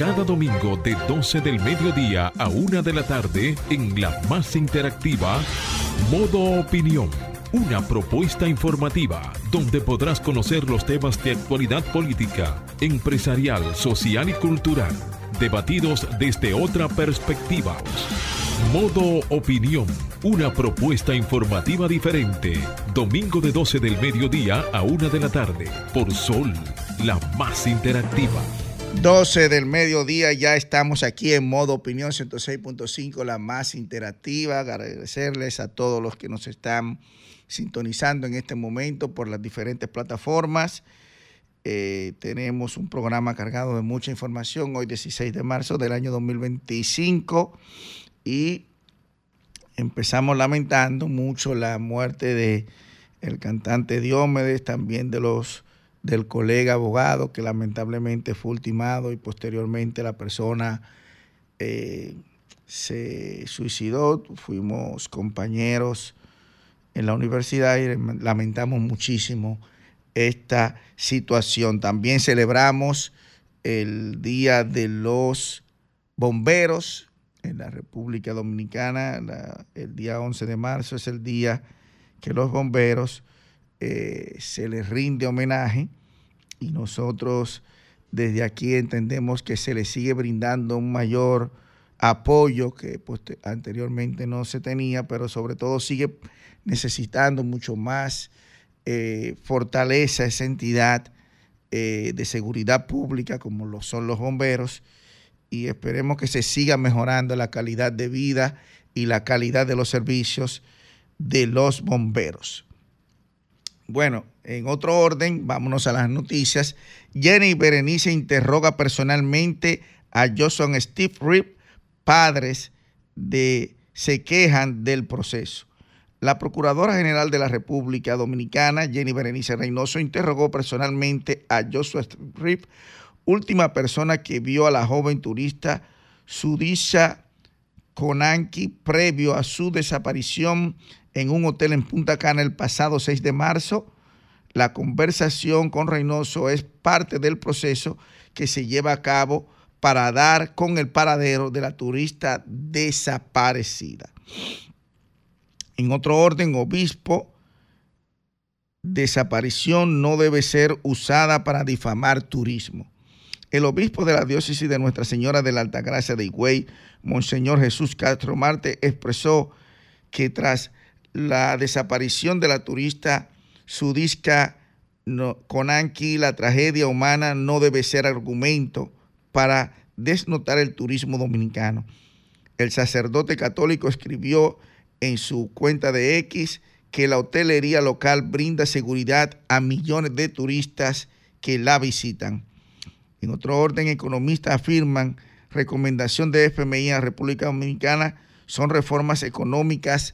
cada domingo de 12 del mediodía a 1 de la tarde en la más interactiva Modo Opinión. Una propuesta informativa donde podrás conocer los temas de actualidad política, empresarial, social y cultural, debatidos desde otra perspectiva. Modo Opinión, una propuesta informativa diferente. Domingo de 12 del mediodía a 1 de la tarde por Sol, la más interactiva. 12 del mediodía, ya estamos aquí en Modo Opinión 106.5, la más interactiva. Agradecerles a todos los que nos están sintonizando en este momento por las diferentes plataformas. Tenemos un programa cargado de mucha información hoy 16 de marzo del año 2025 y empezamos lamentando mucho la muerte del cantante Diomedes, también del colega abogado que lamentablemente fue ultimado y posteriormente la persona se suicidó. Fuimos compañeros en la universidad y lamentamos muchísimo esta situación. También celebramos el Día de los Bomberos en la República Dominicana. El día 11 de marzo es el día que los bomberos se les rinde homenaje y nosotros desde aquí entendemos que se les sigue brindando un mayor apoyo que pues, anteriormente no se tenía, pero sobre todo sigue necesitando mucho más fortaleza esa entidad de seguridad pública como lo son los bomberos, y esperemos que se siga mejorando la calidad de vida y la calidad de los servicios de los bomberos. Bueno, en otro orden, vámonos a las noticias. Jenny Berenice interroga personalmente a Joshua Steve Rip. Padres se quejan del proceso. La Procuradora General de la República Dominicana, Jenny Berenice Reynoso, interrogó personalmente a Joshua Rip, última persona que vio a la joven turista Sudisha Konanki previo a su desaparición en un hotel en Punta Cana el pasado 6 de marzo. La conversación con Reynoso es parte del proceso que se lleva a cabo para dar con el paradero de la turista desaparecida. En otro orden, obispo, desaparición no debe ser usada para difamar turismo. El obispo de la diócesis de Nuestra Señora de la Altagracia de Higüey, Monseñor Jesús Castro Marte, expresó que tras la desaparición de la turista Sudisha Konanki, la tragedia humana no debe ser argumento para desnotar el turismo dominicano. El sacerdote católico escribió en su cuenta de X que la hotelería local brinda seguridad a millones de turistas que la visitan. En otro orden, economistas afirman recomendación de FMI a República Dominicana son reformas económicas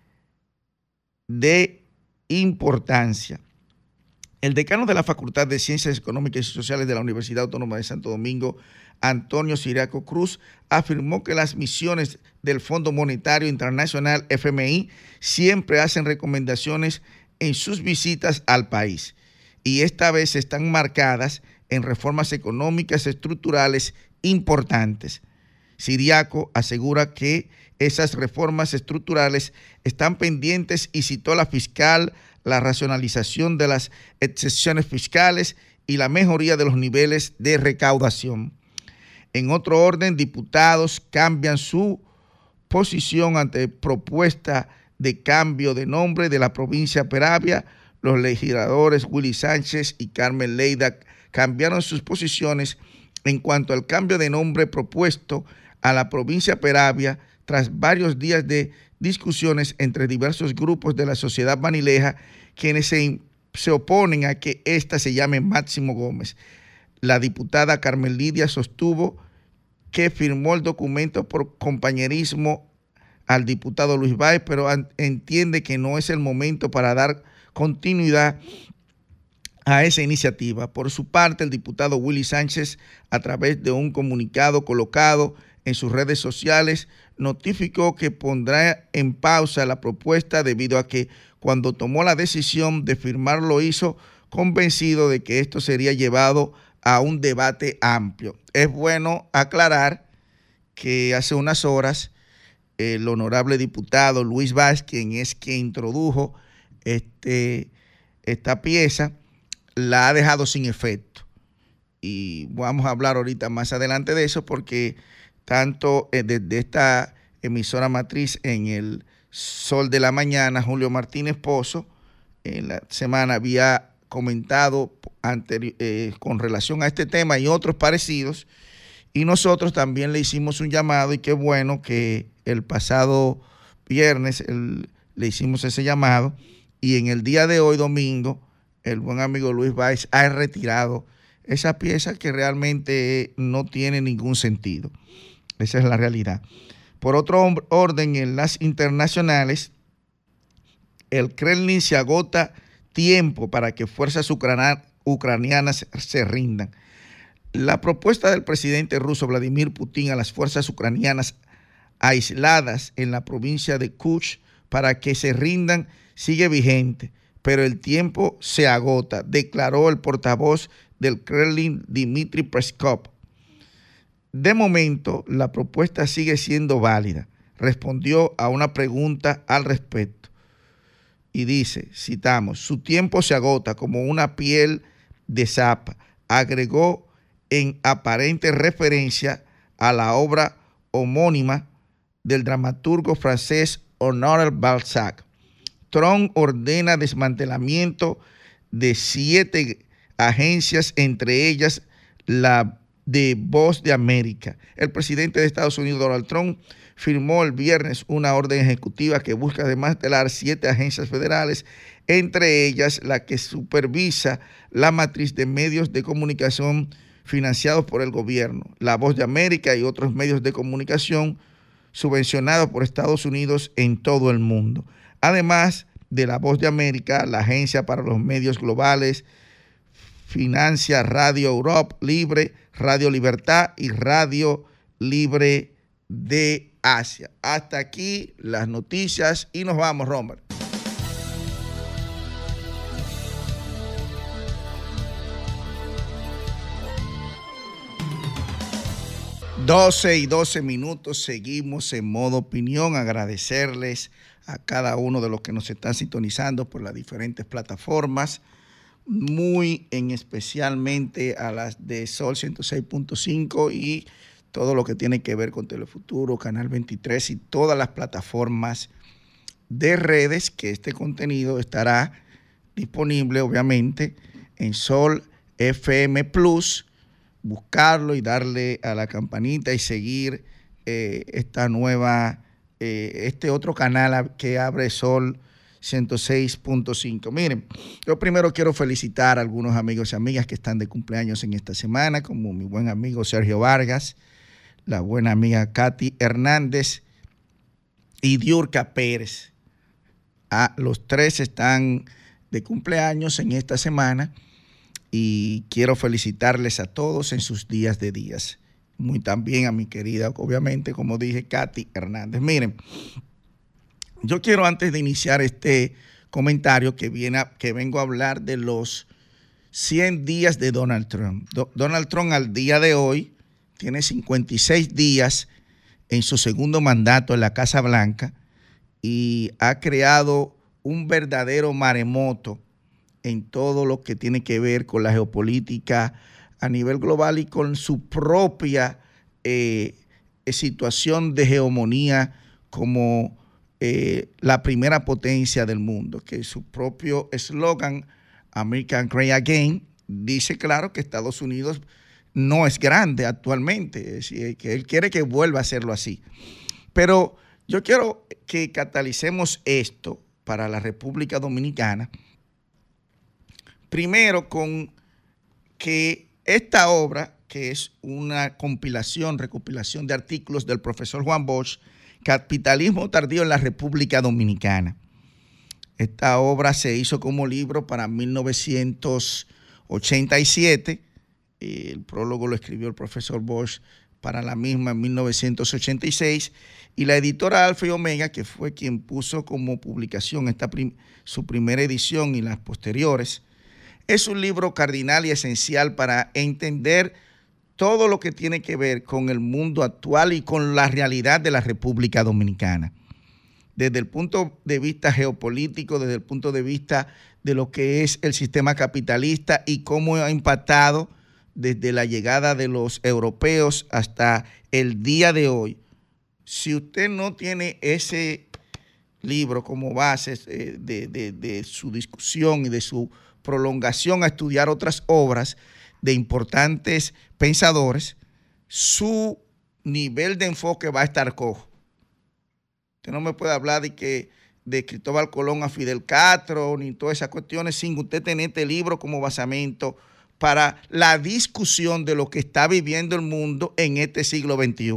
de importancia. El decano de la Facultad de Ciencias Económicas y Sociales de la Universidad Autónoma de Santo Domingo, Antonio Ciriaco Cruz, afirmó que las misiones del Fondo Monetario Internacional, FMI, siempre hacen recomendaciones en sus visitas al país y esta vez están marcadas en reformas económicas estructurales importantes. Ciriaco asegura que esas reformas estructurales están pendientes y citó la fiscal, la racionalización de las exenciones fiscales y la mejoría de los niveles de recaudación. En otro orden, diputados cambian su posición ante propuesta de cambio de nombre de la provincia Peravia. Los legisladores Willy Sánchez y Carmen Leida cambiaron sus posiciones en cuanto al cambio de nombre propuesto a la provincia Peravia tras varios días de discusiones entre diversos grupos de la sociedad manileja, quienes se oponen a que ésta se llame Máximo Gómez. La diputada Carmen Lidia sostuvo que firmó el documento por compañerismo al diputado Luis Báez, pero entiende que no es el momento para dar continuidad a esa iniciativa. Por su parte, el diputado Willy Sánchez, a través de un comunicado colocado en sus redes sociales, notificó que pondrá en pausa la propuesta debido a que cuando tomó la decisión de firmar lo hizo convencido de que esto sería llevado a un debate amplio. Es bueno aclarar que hace unas horas el honorable diputado Luis Báez, quien introdujo esta pieza, la ha dejado sin efecto. Y vamos a hablar ahorita más adelante de eso, porque tanto desde esta emisora matriz en el Sol de la Mañana, Julio Martínez Pozo, en la semana había comentado con relación a este tema y otros parecidos, y nosotros también le hicimos un llamado, y qué bueno que el pasado viernes le hicimos ese llamado, y en el día de hoy, domingo, el buen amigo Luis Báez ha retirado esa pieza que realmente no tiene ningún sentido. Esa es la realidad. Por otro orden, en las internacionales, el Kremlin se agota tiempo para que fuerzas ucranianas se rindan. La propuesta del presidente ruso Vladimir Putin a las fuerzas ucranianas aisladas en la provincia de Kursk para que se rindan sigue vigente, pero el tiempo se agota, declaró el portavoz del Kremlin, Dmitry Peskov. De momento, la propuesta sigue siendo válida, respondió a una pregunta al respecto. Y dice, citamos, su tiempo se agota como una piel de zapa, agregó en aparente referencia a la obra homónima del dramaturgo francés Honoré Balzac. Trump ordena desmantelamiento de 7 agencias, entre ellas la de Voz de América. El presidente de Estados Unidos, Donald Trump, firmó el viernes una orden ejecutiva que busca desmantelar 7 agencias federales, entre ellas la que supervisa la matriz de medios de comunicación financiados por el gobierno, la Voz de América y otros medios de comunicación subvencionados por Estados Unidos en todo el mundo. Además de la Voz de América, la Agencia para los Medios Globales financia Radio Europa Libre, Radio Libertad y Radio Libre de Asia. Hasta aquí las noticias y nos vamos, Romer. 12:12, seguimos en modo opinión. Agradecerles a cada uno de los que nos están sintonizando por las diferentes plataformas, muy en especialmente a las de Sol 106.5 y todo lo que tiene que ver con Telefuturo, Canal 23 y todas las plataformas de redes, que este contenido estará disponible obviamente en Sol FM Plus. Buscarlo y darle a la campanita y seguir esta nueva, este otro canal que abre Sol 106.5. Miren, yo primero quiero felicitar a algunos amigos y amigas que están de cumpleaños en esta semana, como mi buen amigo Sergio Vargas, la buena amiga Katy Hernández y Diurka Pérez. Los 3 están de cumpleaños en esta semana. Y quiero felicitarles a todos en sus días de días. Muy también a mi querida, obviamente, como dije, Katy Hernández. Miren, yo quiero antes de iniciar este comentario que vengo a hablar de los 100 días de Donald Trump. Donald Trump al día de hoy tiene 56 días en su segundo mandato en la Casa Blanca y ha creado un verdadero maremoto en todo lo que tiene que ver con la geopolítica a nivel global y con su propia situación de hegemonía como la primera potencia del mundo, que su propio eslogan, American Great Again, dice claro que Estados Unidos no es grande actualmente, es decir, que él quiere que vuelva a hacerlo así. Pero yo quiero que catalicemos esto para la República Dominicana. Primero con que esta obra, que es una recopilación de artículos del profesor Juan Bosch, Capitalismo Tardío en la República Dominicana. Esta obra se hizo como libro para 1987. El prólogo lo escribió el profesor Bosch para la misma en 1986. Y la editora Alfa y Omega, que fue quien puso como publicación su primera edición y las posteriores, Es un libro cardinal y esencial para entender todo lo que tiene que ver con el mundo actual y con la realidad de la República Dominicana. Desde el punto de vista geopolítico, desde el punto de vista de lo que es el sistema capitalista y cómo ha impactado desde la llegada de los europeos hasta el día de hoy. Si usted no tiene ese libro como base de su discusión y de su prolongación a estudiar otras obras de importantes pensadores, su nivel de enfoque va a estar cojo. Usted no me puede hablar de Cristóbal Colón a Fidel Castro, ni todas esas cuestiones, sin usted tener este libro como basamento para la discusión de lo que está viviendo el mundo en este siglo XXI.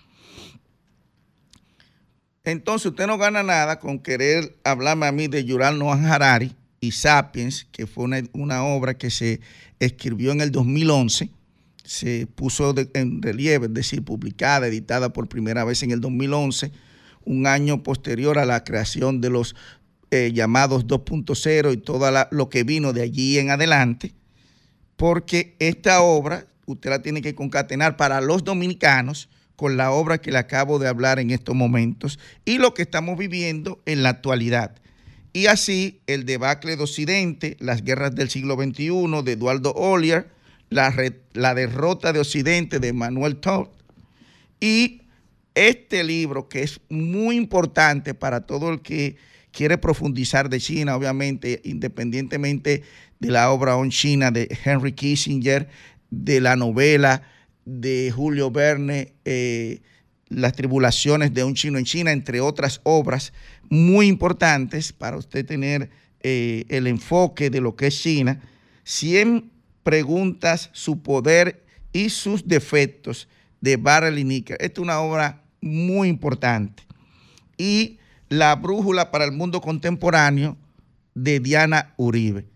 Entonces usted no gana nada con querer hablarme a mí de Yuval Noah Harari y Sapiens, que fue una obra que se escribió en el 2011, se puso en relieve, es decir, publicada, editada por primera vez en el 2011, un año posterior a la creación de los llamados 2.0 y todo lo que vino de allí en adelante, porque esta obra usted la tiene que concatenar para los dominicanos con la obra que le acabo de hablar en estos momentos y lo que estamos viviendo en la actualidad. Y así el debacle de Occidente, las guerras del siglo XXI de Eduardo Ollier, la derrota de Occidente de Emmanuel Todd y este libro que es muy importante para todo el que quiere profundizar de China, obviamente, independientemente de la obra On China de Henry Kissinger, de la novela de Julio Verne, Las tribulaciones de un chino en China, entre otras obras muy importantes para usted tener el enfoque de lo que es China. 100 preguntas, su poder y sus defectos, de Barrel y Nicker. Esta es una obra muy importante. Y La brújula para el mundo contemporáneo, de Diana Uribe.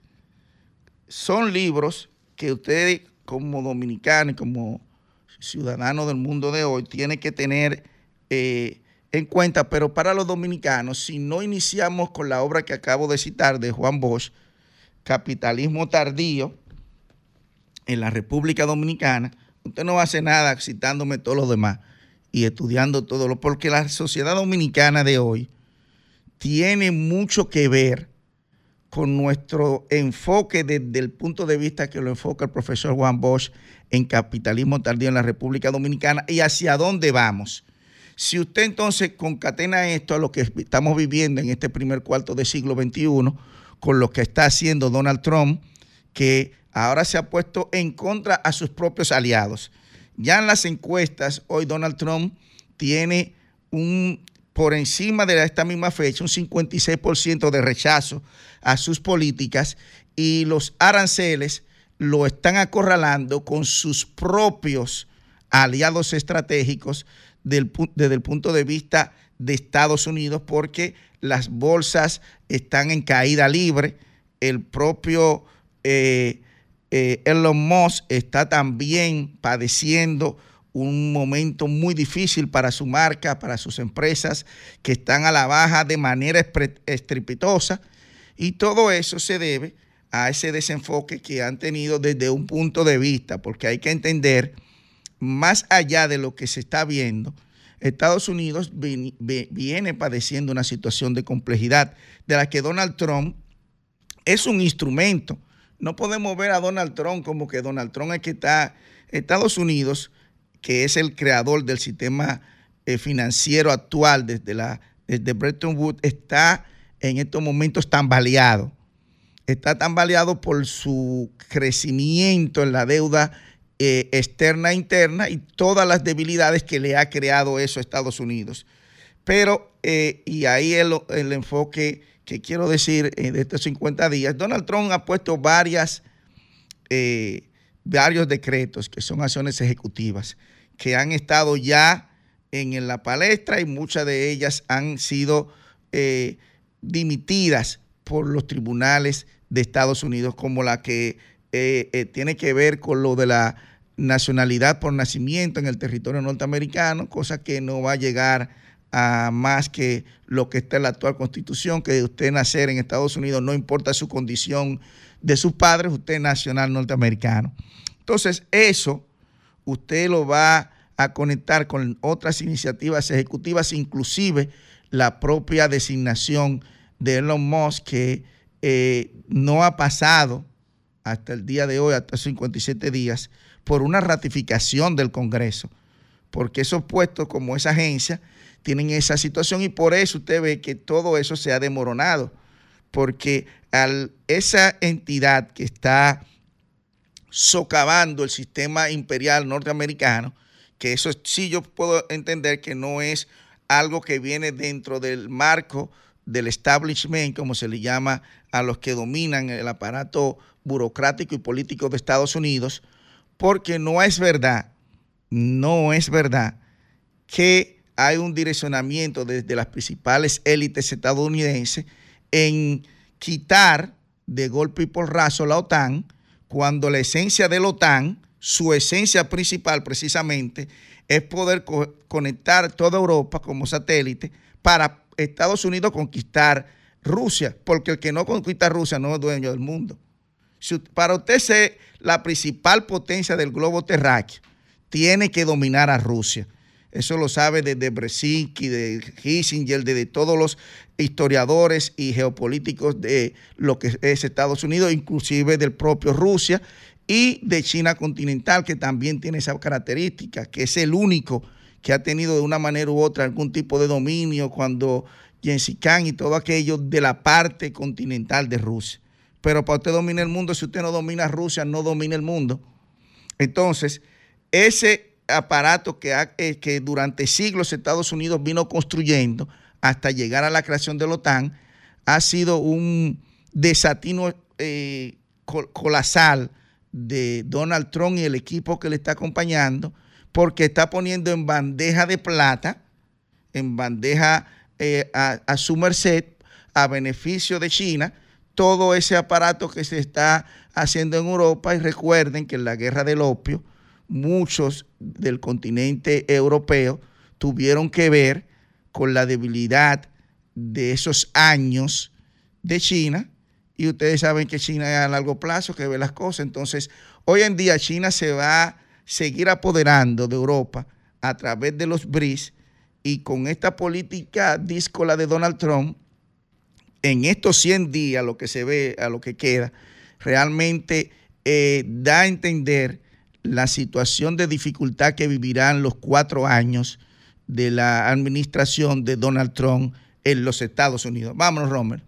Son libros que usted como dominicano y como ciudadano del mundo de hoy tiene que tener en cuenta, pero para los dominicanos, si no iniciamos con la obra que acabo de citar de Juan Bosch, Capitalismo tardío en la República Dominicana, usted no va a hacer nada citándome todos los demás y estudiando todo lo, porque la sociedad dominicana de hoy tiene mucho que ver con nuestro enfoque desde el punto de vista que lo enfoca el profesor Juan Bosch en Capitalismo tardío en la República Dominicana y hacia dónde vamos. Si usted entonces concatena esto a lo que estamos viviendo en este primer cuarto del siglo XXI, con lo que está haciendo Donald Trump, que ahora se ha puesto en contra a sus propios aliados. Ya en las encuestas, hoy Donald Trump tiene por encima de esta misma fecha, un 56% de rechazo a sus políticas y los aranceles lo están acorralando con sus propios aliados estratégicos desde el punto de vista de Estados Unidos, porque las bolsas están en caída libre. El propio Elon Musk está también padeciendo un momento muy difícil para su marca, para sus empresas que están a la baja de manera estrepitosa, y todo eso se debe a ese desenfoque que han tenido desde un punto de vista, porque hay que entender, más allá de lo que se está viendo, Estados Unidos viene padeciendo una situación de complejidad de la que Donald Trump es un instrumento. No podemos ver a Donald Trump como que Donald Trump es que está. Estados Unidos, que es el creador del sistema financiero actual desde Bretton Woods, está en estos momentos tambaleado. Está tambaleado por su crecimiento en la deuda externa e interna y todas las debilidades que le ha creado eso a Estados Unidos. Pero, y ahí el enfoque que quiero decir de estos 50 días, Donald Trump ha puesto varios decretos que son acciones ejecutivas que han estado ya en la palestra y muchas de ellas han sido dimitidas por los tribunales de Estados Unidos, como la que tiene que ver con lo de la nacionalidad por nacimiento en el territorio norteamericano, cosa que no va a llegar a más que lo que está en la actual Constitución, que usted nacer en Estados Unidos no importa su condición de sus padres, usted es nacional norteamericano. Entonces, eso usted lo va a conectar con otras iniciativas ejecutivas, inclusive la propia designación de Elon Musk, que no ha pasado hasta el día de hoy, hasta 57 días, por una ratificación del Congreso, porque esos puestos como esa agencia tienen esa situación y por eso usted ve que todo eso se ha desmoronado, porque esa entidad que está socavando el sistema imperial norteamericano, que eso sí yo puedo entender que no es algo que viene dentro del marco del establishment, como se le llama a los que dominan el aparato burocrático y político de Estados Unidos, porque no es verdad que hay un direccionamiento desde las principales élites estadounidenses en quitar de golpe y porrazo la OTAN, cuando la esencia de la OTAN, su esencia principal precisamente, es poder conectar toda Europa como satélite para Estados Unidos conquistar Rusia, porque el que no conquista Rusia no es dueño del mundo. Para usted ser la principal potencia del globo terráqueo, tiene que dominar a Rusia. Eso lo sabe desde Brzezinski, de Kissinger, desde todos los historiadores y geopolíticos de lo que es Estados Unidos, inclusive del propio Rusia y de China continental, que también tiene esa característica, que es el único que ha tenido de una manera u otra algún tipo de dominio cuando Gengis Khan y todo aquello de la parte continental de Rusia. Pero para usted dominar el mundo, si usted no domina Rusia, no domina el mundo. Entonces, ese aparato que durante siglos Estados Unidos vino construyendo hasta llegar a la creación de la OTAN ha sido un desatino colosal de Donald Trump y el equipo que le está acompañando, porque está poniendo en bandeja de plata, en bandeja a su merced, a beneficio de China, todo ese aparato que se está haciendo en Europa. Y recuerden que en la guerra del opio, muchos del continente europeo tuvieron que ver con la debilidad de esos años de China, y ustedes saben que China es a largo plazo, que ve las cosas. Entonces, hoy en día China se va a seguir apoderando de Europa a través de los BRICS, y con esta política díscola de Donald Trump, en estos 100 días, lo que se ve, a lo que queda, realmente da a entender la situación de dificultad que vivirán los 4 años de la administración de Donald Trump en los Estados Unidos. Vámonos, Romer.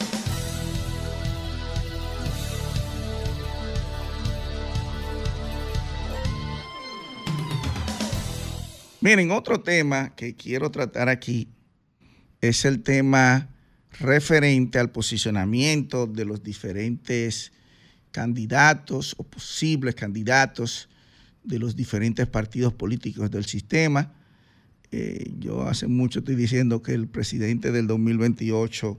Miren, otro tema que quiero tratar aquí es el tema referente al posicionamiento de los diferentes candidatos o posibles candidatos de los diferentes partidos políticos del sistema. Yo hace mucho estoy diciendo que el presidente del 2028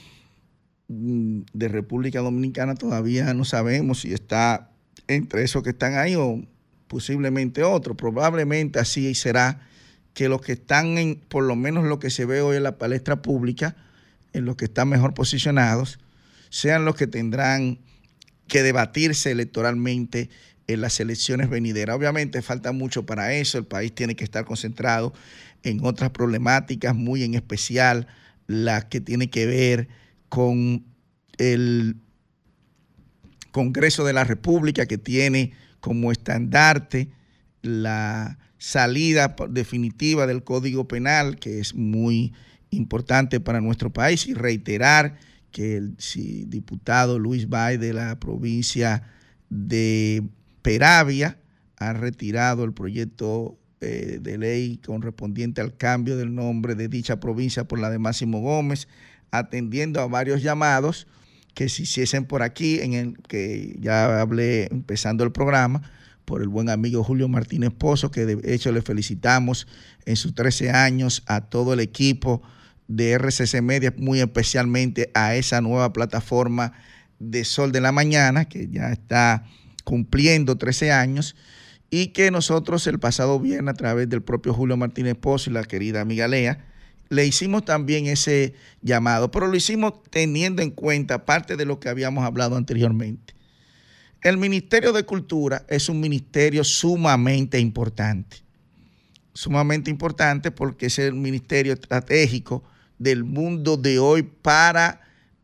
de República Dominicana todavía no sabemos si está entre esos que están ahí o posiblemente otro. Probablemente así será, que los que están en, por lo menos lo que se ve hoy en la palestra pública, en los que están mejor posicionados, sean los que tendrán que debatirse electoralmente en las elecciones venideras. Obviamente falta mucho para eso, el país tiene que estar concentrado en otras problemáticas, muy en especial las que tienen que ver con el Congreso de la República, que tiene como estandarte la salida definitiva del Código Penal, que es muy importante para nuestro país, y reiterar que el diputado Luis Bay de la provincia de Peravia ha retirado el proyecto de ley correspondiente al cambio del nombre de dicha provincia por la de Máximo Gómez, atendiendo a varios llamados que se hiciesen por aquí, en el que ya hablé empezando el programa, por el buen amigo Julio Martínez Pozo, que de hecho le felicitamos en sus 13 años, a todo el equipo de RCC Media, muy especialmente a esa nueva plataforma de Sol de la Mañana, que ya está cumpliendo 13 años, y que nosotros el pasado viernes, a través del propio Julio Martínez Pozo y la querida amiga Lea, le hicimos también ese llamado, pero lo hicimos teniendo en cuenta parte de lo que habíamos hablado anteriormente. El Ministerio de Cultura es un ministerio sumamente importante porque es el ministerio estratégico del mundo de hoy para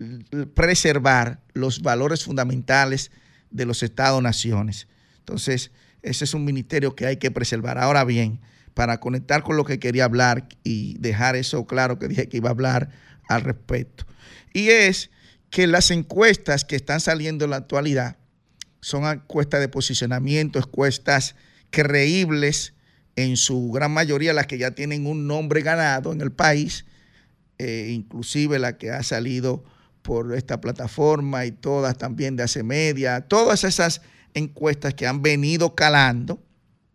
preservar los valores fundamentales de los Estados-naciones. Entonces, ese es un ministerio que hay que preservar. Ahora bien, para conectar con lo que quería hablar y dejar eso claro que dije que iba a hablar al respecto, y es que las encuestas que están saliendo en la actualidad son encuestas de posicionamiento, encuestas creíbles, en su gran mayoría las que ya tienen un nombre ganado en el país, inclusive la que ha salido por esta plataforma y todas también de Hace Media, todas esas encuestas que han venido calando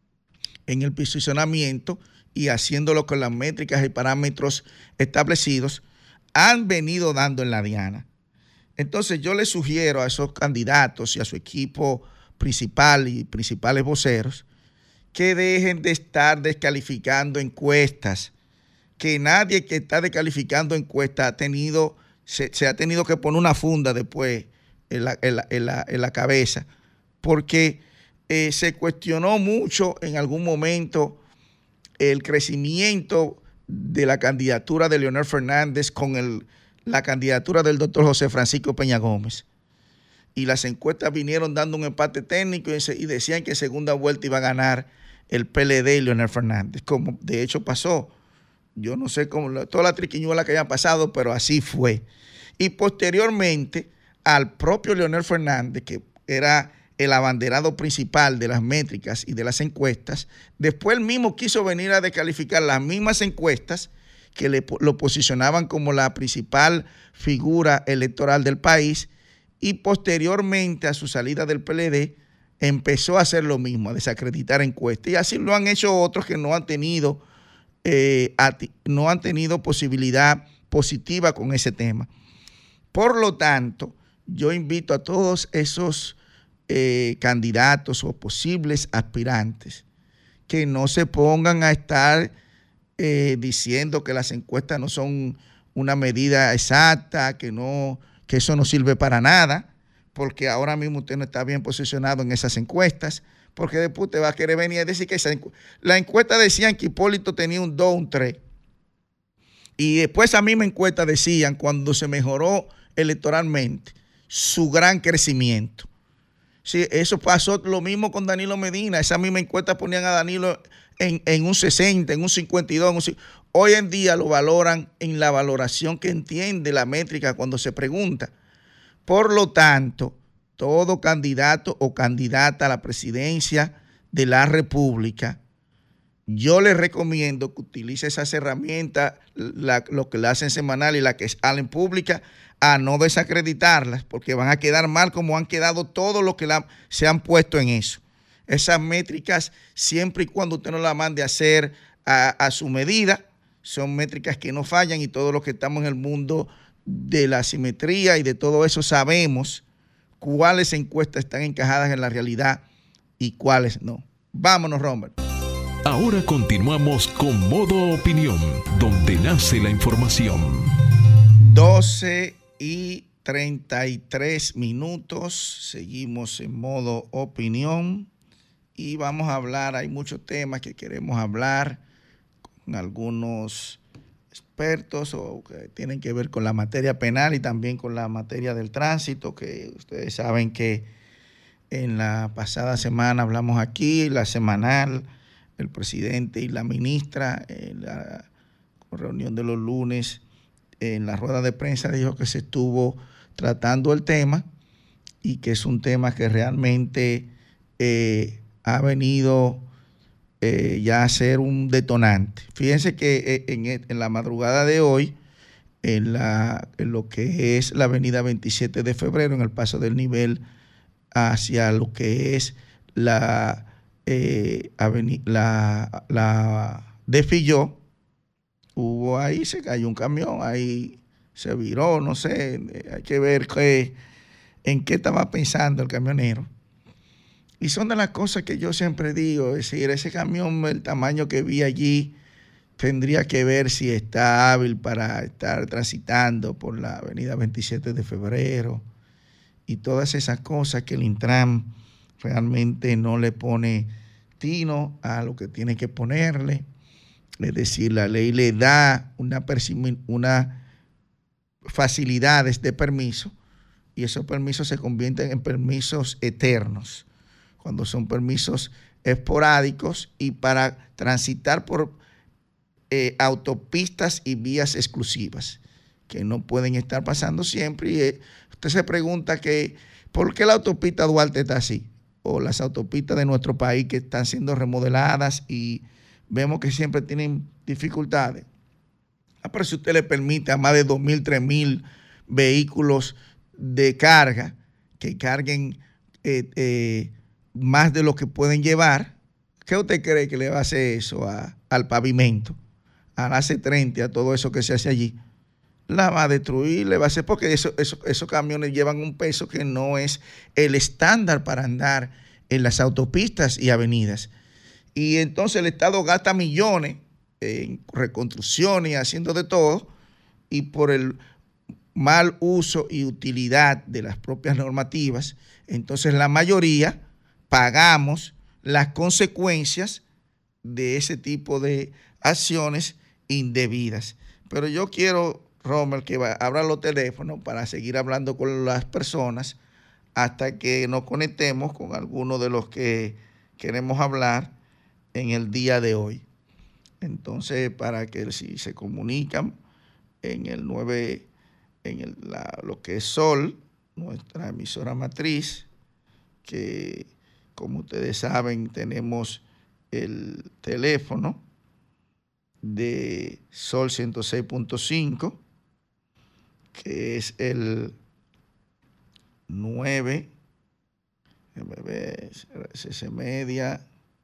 en el posicionamiento y haciéndolo con las métricas y parámetros establecidos, han venido dando en la diana. Entonces yo les sugiero a esos candidatos y a su equipo principal y principales voceros que dejen de estar descalificando encuestas, que nadie que está descalificando encuestas se ha tenido que poner una funda después en la cabeza, porque se cuestionó mucho en algún momento el crecimiento de la candidatura de Leonel Fernández con la candidatura del doctor José Francisco Peña Gómez. Y las encuestas vinieron dando un empate técnico y decían que en segunda vuelta iba a ganar el PLD y Leonel Fernández, como de hecho pasó. Yo no sé cómo, toda la triquiñuela que haya pasado, pero así fue. Y posteriormente al propio Leonel Fernández, que era el abanderado principal de las métricas y de las encuestas, después él mismo quiso venir a descalificar las mismas encuestas que lo posicionaban como la principal figura electoral del país, y posteriormente a su salida del PLD empezó a hacer lo mismo, a desacreditar encuestas, y así lo han hecho otros que no han tenido posibilidad positiva con ese tema. Por lo tanto, yo invito a todos esos candidatos o posibles aspirantes que no se pongan a estar diciendo que las encuestas no son una medida exacta, que eso no sirve para nada, porque ahora mismo usted no está bien posicionado en esas encuestas, porque después te va a querer venir a decir que la encuesta decían que Hipólito tenía un 2, un 3, y después esa misma encuesta decían, cuando se mejoró electoralmente, su gran crecimiento. Sí, eso pasó lo mismo con Danilo Medina. Esa misma encuesta ponían a Danilo en un 60, en un 52. Hoy en día lo valoran en la valoración que entiende la métrica cuando se pregunta. Por lo tanto, todo candidato o candidata a la presidencia de la República, yo les recomiendo que utilice esas herramientas, lo que le hacen semanal y la que salen pública, a no desacreditarlas, porque van a quedar mal como han quedado todos los que se han puesto en eso. Esas métricas, siempre y cuando usted no las mande a hacer a su medida, son métricas que no fallan, y todos los que estamos en el mundo de la simetría y de todo eso sabemos cuáles encuestas están encajadas en la realidad y cuáles no. Vámonos, Robert. Ahora continuamos con Modo Opinión, donde nace la información. 12:33, seguimos en Modo Opinión y vamos a hablar, hay muchos temas que queremos hablar con algunos expertos o que tienen que ver con la materia penal y también con la materia del tránsito, que ustedes saben que en la pasada semana hablamos aquí, la semanal, el presidente y la ministra en la reunión de los lunes, en la rueda de prensa dijo que se estuvo tratando el tema y que es un tema que realmente ha venido ya a ser un detonante. Fíjense que en la madrugada de hoy, en lo que es la avenida 27 de febrero, en el paso del nivel hacia lo que es la de Filló, se cayó un camión, ahí se viró, no sé, hay que ver en qué estaba pensando el camionero. Y son de las cosas que yo siempre digo, es decir, ese camión, el tamaño que vi allí, tendría que ver si está hábil para estar transitando por la avenida 27 de febrero y todas esas cosas que el Intran realmente no le pone tino a lo que tiene que ponerle. Es decir, la ley le da una facilidades de permiso y esos permisos se convierten en permisos eternos, cuando son permisos esporádicos y para transitar por autopistas y vías exclusivas que no pueden estar pasando siempre. Y usted se pregunta que ¿por qué la autopista Duarte está así? O las autopistas de nuestro país que están siendo remodeladas y vemos que siempre tienen dificultades. Pero si usted le permite a más de 2.000, 3.000 vehículos de carga que carguen más de lo que pueden llevar, ¿qué usted cree que le va a hacer eso al pavimento, a la C30, a todo eso que se hace allí? La va a destruir, le va a hacer, porque esos camiones llevan un peso que no es el estándar para andar en las autopistas y avenidas. Y entonces el Estado gasta millones en reconstrucción y haciendo de todo, y por el mal uso y utilidad de las propias normativas, entonces la mayoría pagamos las consecuencias de ese tipo de acciones indebidas. Pero yo quiero, Rommel, que abra los teléfonos para seguir hablando con las personas hasta que nos conectemos con algunos de los que queremos hablar en el día de hoy. Entonces, para que si se comunican en el 9, lo que es Sol, nuestra emisora matriz, que como ustedes saben tenemos el teléfono de Sol 106.5, que es el 9, CC Media.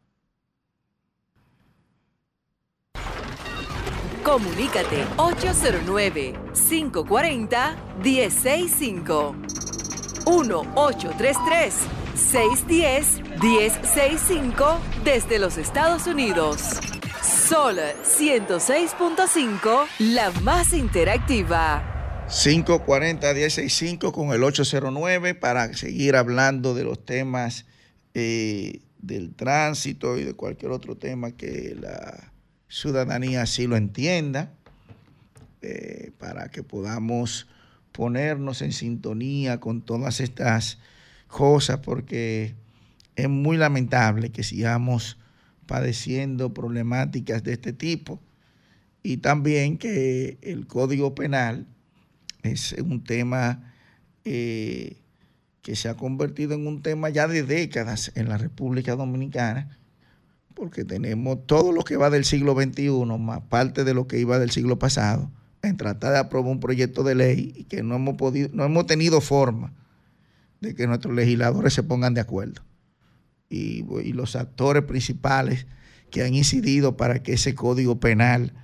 Comunícate 809-540-1065. 1-833-610-1065 desde los Estados Unidos. Sol 106.5, la más interactiva. 540-1065 con el 809 para seguir hablando de los temas del tránsito y de cualquier otro tema que la ciudadanía así lo entienda, para que podamos ponernos en sintonía con todas estas cosas, porque es muy lamentable que sigamos padeciendo problemáticas de este tipo, y también que el Código Penal es un tema que se ha convertido en un tema ya de décadas en la República Dominicana, porque tenemos todo lo que va del siglo XXI, más parte de lo que iba del siglo pasado, en tratar de aprobar un proyecto de ley y que no hemos tenido forma de que nuestros legisladores se pongan de acuerdo. Y los actores principales que han incidido para que ese Código Penal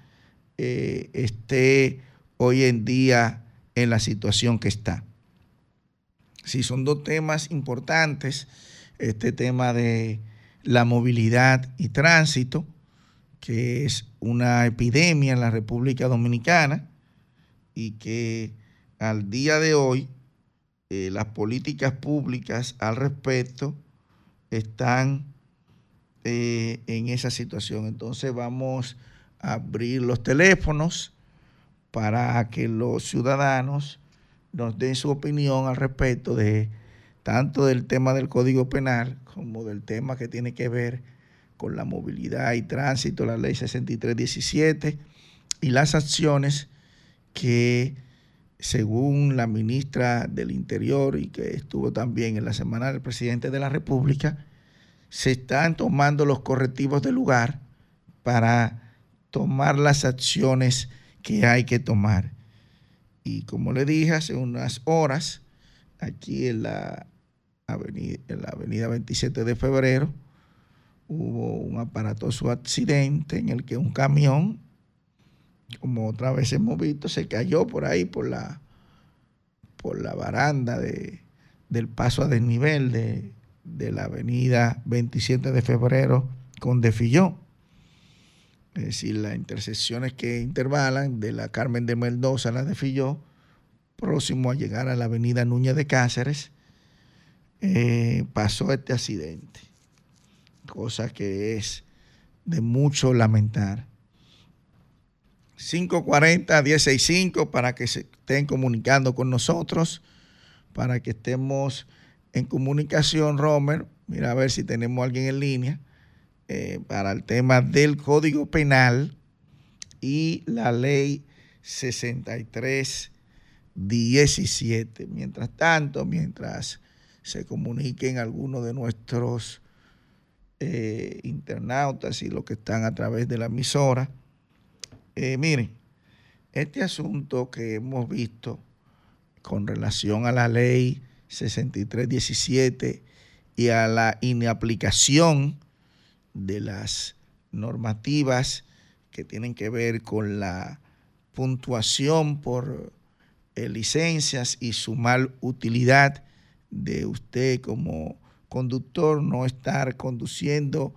esté hoy en día en la situación que está. Sí, son dos temas importantes, este tema de la movilidad y tránsito, que es una epidemia en la República Dominicana y que al día de hoy las políticas públicas al respecto están en esa situación. Entonces vamos a abrir los teléfonos para que los ciudadanos nos den su opinión al respecto de tanto del tema del Código Penal como del tema que tiene que ver con la movilidad y tránsito, la ley 6317 y las acciones que, según la ministra del Interior y que estuvo también en la semana del presidente de la República, se están tomando los correctivos del lugar para tomar las acciones que hay que tomar. Y como le dije hace unas horas, aquí en la avenida 27 de febrero, hubo un aparatoso accidente en el que un camión, como otra vez hemos visto, se cayó por ahí, por la baranda del paso a desnivel de la avenida 27 de febrero con Defilló. es decir, las intersecciones que intervalan de la Carmen de Mendoza a la de Filló, próximo a llegar a la avenida Núñez de Cáceres, pasó este accidente, cosa que es de mucho lamentar. 540-1065 para que se estén comunicando con nosotros, para que estemos en comunicación. Romer, mira a ver si tenemos a alguien en línea para el tema del Código Penal y la Ley 6317. Mientras tanto, mientras se comuniquen algunos de nuestros internautas y los que están a través de la emisora, miren, este asunto que hemos visto con relación a la Ley 6317 y a la inaplicación de las normativas que tienen que ver con la puntuación por licencias y su mal utilidad de usted como conductor, no estar conduciendo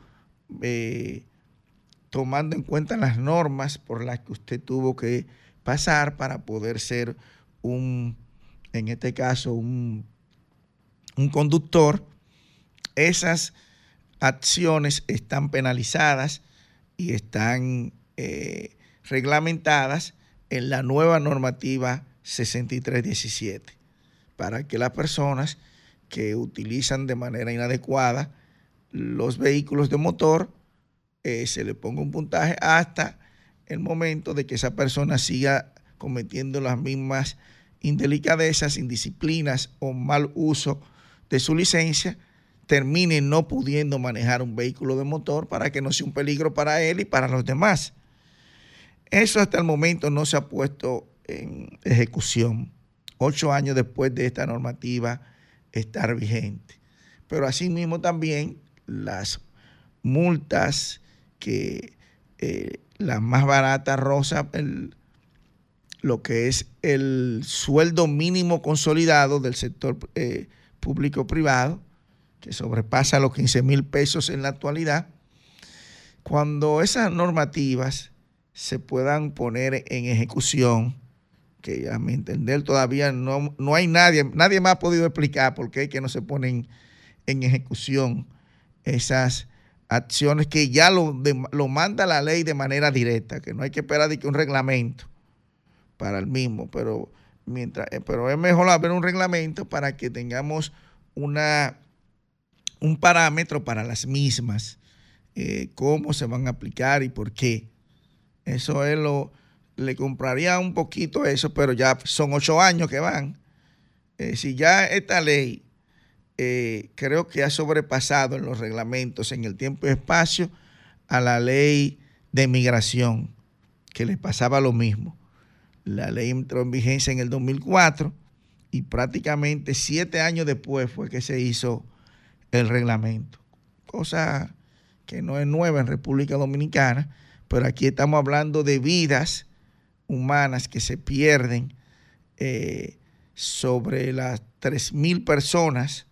tomando en cuenta las normas por las que usted tuvo que pasar para poder ser en este caso, un conductor. Esas acciones están penalizadas y están reglamentadas en la nueva normativa 6317 para que las personas que utilizan de manera inadecuada los vehículos de motor se le ponga un puntaje hasta el momento de que esa persona siga cometiendo las mismas indelicadezas, indisciplinas o mal uso de su licencia, termine no pudiendo manejar un vehículo de motor para que no sea un peligro para él y para los demás. Eso hasta el momento no se ha puesto en ejecución, 8 años después de esta normativa estar vigente. Pero asimismo también las multas que la más barata roza lo que es el sueldo mínimo consolidado del sector público-privado, que sobrepasa los 15,000 pesos en la actualidad. Cuando esas normativas se puedan poner en ejecución, que a mi entender todavía no hay nadie me ha podido explicar por qué es que no se ponen en ejecución esas acciones que ya lo manda la ley de manera directa, que no hay que esperar de que un reglamento para el mismo, pero es mejor haber un reglamento para que tengamos un parámetro para las mismas, cómo se van a aplicar y por qué. Eso es le compraría un poquito eso, pero ya son 8 años que van. Si ya esta ley creo que ha sobrepasado en los reglamentos, en el tiempo y espacio, a la ley de migración, que le pasaba lo mismo. La ley entró en vigencia en el 2004 y prácticamente 7 años después fue que se hizo el reglamento. Cosa que no es nueva en República Dominicana, pero aquí estamos hablando de vidas humanas que se pierden, sobre las 3,000 personas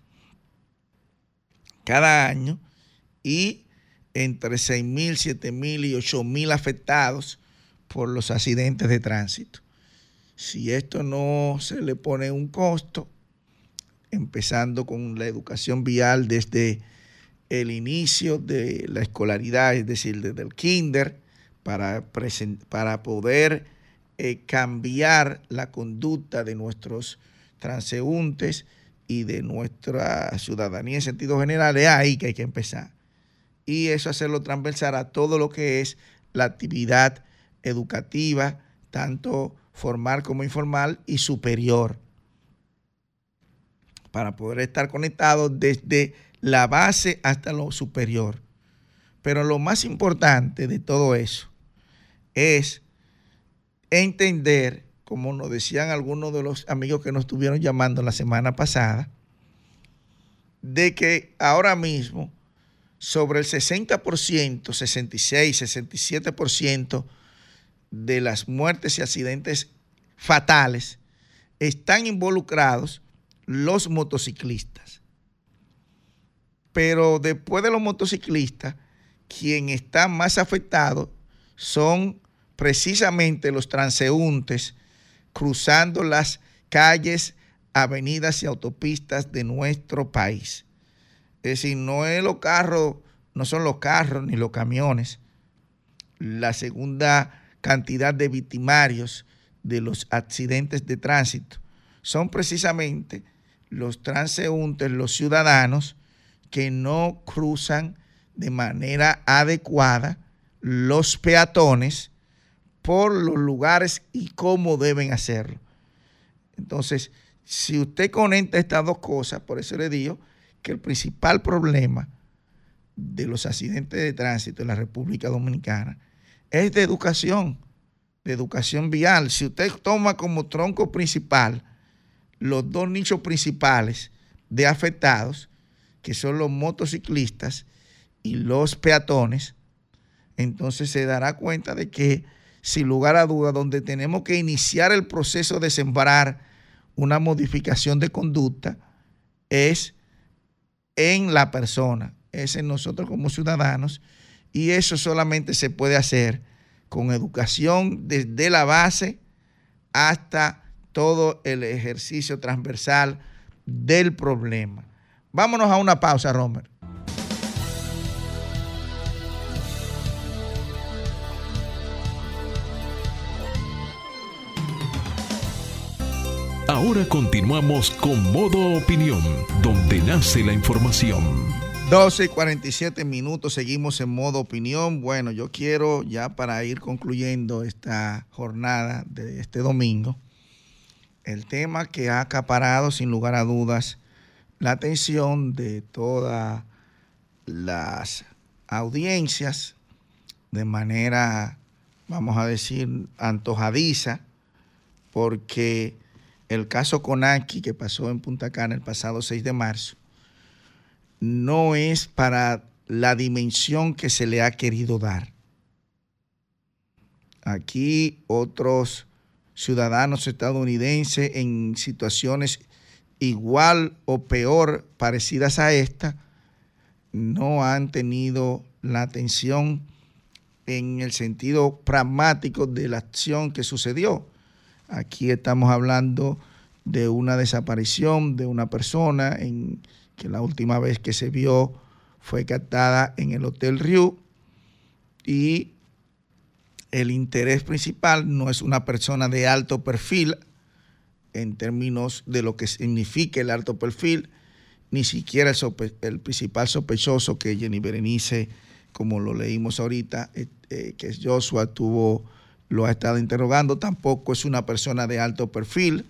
cada año y entre 6,000, 7,000 y 8,000 afectados por los accidentes de tránsito. Si esto no se le pone un costo, empezando con la educación vial desde el inicio de la escolaridad, es decir, desde el kinder, para poder cambiar la conducta de nuestros transeúntes y de nuestra ciudadanía en sentido general, es ahí que hay que empezar. Y eso hacerlo transversal a todo lo que es la actividad educativa, tanto formal como informal y superior, para poder estar conectados desde la base hasta lo superior. Pero lo más importante de todo eso es entender, como nos decían algunos de los amigos que nos estuvieron llamando la semana pasada, de que ahora mismo sobre el 60%, 66, 67% de las muertes y accidentes fatales están involucrados los motociclistas. Pero después de los motociclistas, quien está más afectado son precisamente los transeúntes cruzando las calles, avenidas y autopistas de nuestro país. Es decir, no son los carros ni los camiones. La segunda cantidad de victimarios de los accidentes de tránsito son precisamente los transeúntes, los ciudadanos que no cruzan de manera adecuada, los peatones, por los lugares y cómo deben hacerlo. Entonces, si usted conecta estas dos cosas, por eso le digo que el principal problema de los accidentes de tránsito en la República Dominicana es de educación vial. Si usted toma como tronco principal los dos nichos principales de afectados, que son los motociclistas y los peatones, entonces se dará cuenta de que, sin lugar a duda, donde tenemos que iniciar el proceso de sembrar una modificación de conducta es en la persona, es en nosotros como ciudadanos, y eso solamente se puede hacer con educación desde la base hasta todo el ejercicio transversal del problema. Vámonos a una pausa, Romer. Ahora continuamos con Modo Opinión, donde nace la información. 12:47, seguimos en Modo Opinión. Bueno, yo quiero, ya para ir concluyendo esta jornada de este domingo, el tema que ha acaparado sin lugar a dudas la atención de todas las audiencias de manera, vamos a decir, antojadiza, porque el caso Conakry, que pasó en Punta Cana el pasado 6 de marzo, no es para la dimensión que se le ha querido dar. Aquí otros ciudadanos estadounidenses en situaciones igual o peor parecidas a esta no han tenido la atención en el sentido pragmático de la acción que sucedió. Aquí estamos hablando de una desaparición de una persona que la última vez que se vio fue captada en el Hotel Riu, y el interés principal no es una persona de alto perfil en términos de lo que significa el alto perfil, ni siquiera el principal sospechoso, que Jenny Berenice, como lo leímos ahorita, que es Joshua, lo ha estado interrogando, tampoco es una persona de alto perfil.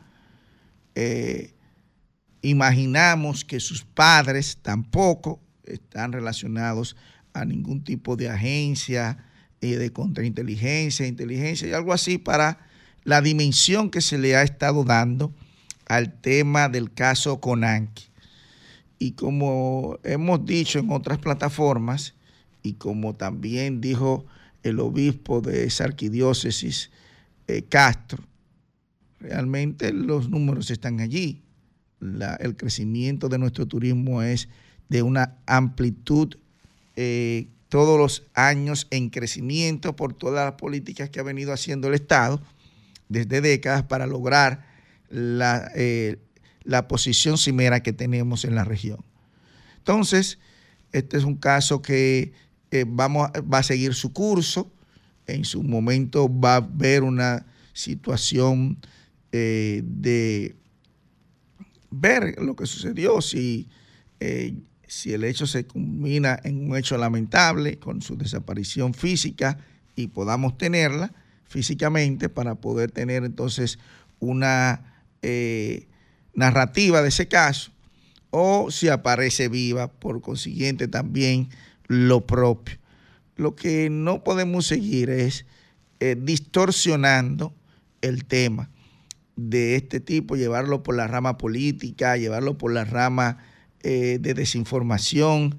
Imaginamos que sus padres tampoco están relacionados a ningún tipo de agencia de contrainteligencia, inteligencia y algo así, para la dimensión que se le ha estado dando al tema del caso Conakry. Y como hemos dicho en otras plataformas, y como también dijo el obispo de esa arquidiócesis, Castro, realmente los números están allí. El crecimiento de nuestro turismo es de una amplitud todos los años en crecimiento por todas las políticas que ha venido haciendo el Estado desde décadas para lograr la posición cimera que tenemos en la región. Entonces, este es un caso que va a seguir su curso. En su momento va a haber una situación de ver lo que sucedió, si el hecho se culmina en un hecho lamentable con su desaparición física y podamos tenerla físicamente para poder tener entonces una narrativa de ese caso, o si aparece viva, por consiguiente también lo propio. Lo que no podemos seguir es distorsionando el tema de este tipo, llevarlo por la rama política, llevarlo por la rama de desinformación.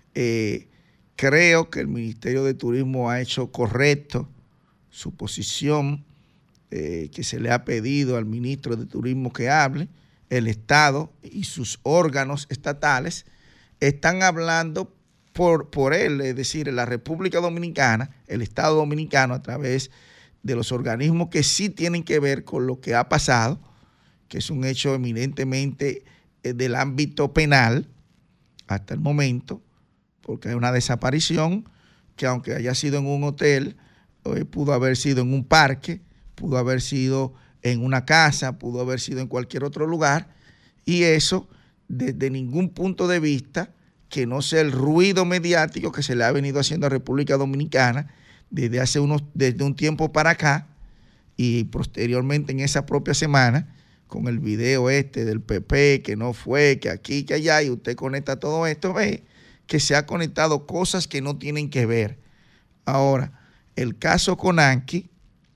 Creo que el Ministerio de Turismo ha hecho correcto su posición, que se le ha pedido al ministro de Turismo que hable. El Estado y sus órganos estatales están hablando por él, es decir, la República Dominicana, el Estado Dominicano, a través de los organismos que sí tienen que ver con lo que ha pasado, que es un hecho eminentemente del ámbito penal hasta el momento, porque hay una desaparición que, aunque haya sido en un hotel, pudo haber sido en un parque, pudo haber sido en una casa, pudo haber sido en cualquier otro lugar, y eso desde ningún punto de vista que no sea el ruido mediático que se le ha venido haciendo a República Dominicana desde un tiempo para acá, y posteriormente en esa propia semana, con el video del PP, que no fue, que aquí, que allá, y usted conecta todo esto, ve que se ha conectado cosas que no tienen que ver. Ahora, el caso Conanqui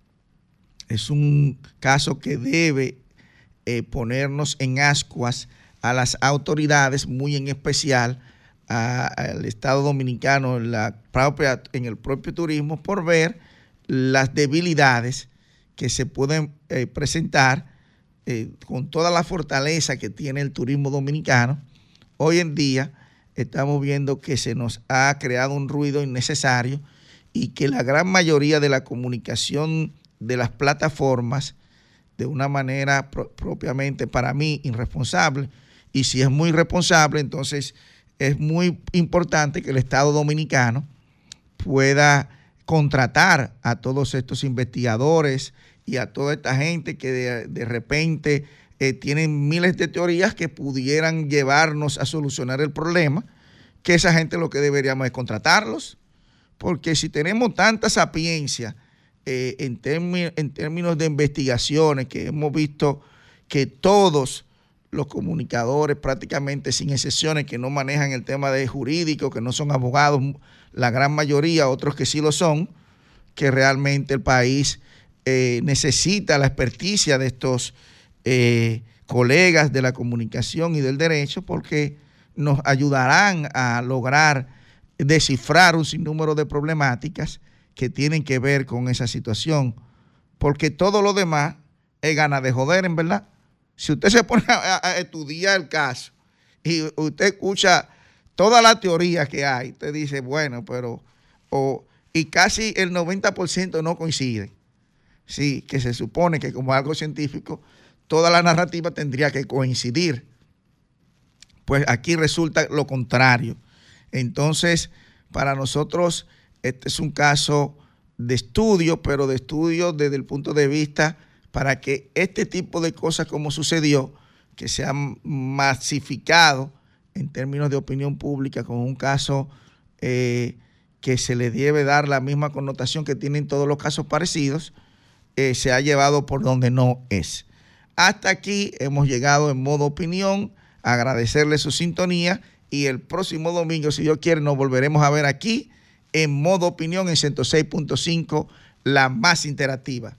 es un caso que debe ponernos en ascuas a las autoridades, muy en especial al Estado Dominicano en el propio turismo, por ver las debilidades que se pueden presentar con toda la fortaleza que tiene el turismo dominicano. Hoy en día estamos viendo que se nos ha creado un ruido innecesario y que la gran mayoría de la comunicación de las plataformas, de una manera propiamente para mí irresponsable, y si es muy responsable, entonces es muy importante que el Estado Dominicano pueda contratar a todos estos investigadores y a toda esta gente que de repente tienen miles de teorías que pudieran llevarnos a solucionar el problema, que esa gente lo que deberíamos es contratarlos, porque si tenemos tanta sapiencia en términos de investigaciones, que hemos visto que todos los comunicadores, prácticamente sin excepciones, que no manejan el tema de jurídico, que no son abogados, la gran mayoría, otros que sí lo son, que realmente el país necesita la experticia de estos colegas de la comunicación y del derecho, porque nos ayudarán a lograr descifrar un sinnúmero de problemáticas que tienen que ver con esa situación, porque todo lo demás es ganas de joder, en verdad. Si usted se pone a estudiar el caso y usted escucha toda la teoría que hay, usted dice, bueno, pero y casi el 90% no coincide. Sí, que se supone que como algo científico, toda la narrativa tendría que coincidir. Pues aquí resulta lo contrario. Entonces, para nosotros, este es un caso de estudio, pero de estudio desde el punto de vista para que este tipo de cosas como sucedió, que se han masificado en términos de opinión pública con un caso que se le debe dar la misma connotación que tienen todos los casos parecidos, se ha llevado por donde no es. Hasta aquí hemos llegado en modo opinión. Agradecerle su sintonía y el próximo domingo, si Dios quiere, nos volveremos a ver aquí en modo opinión en 106.5, la más interactiva.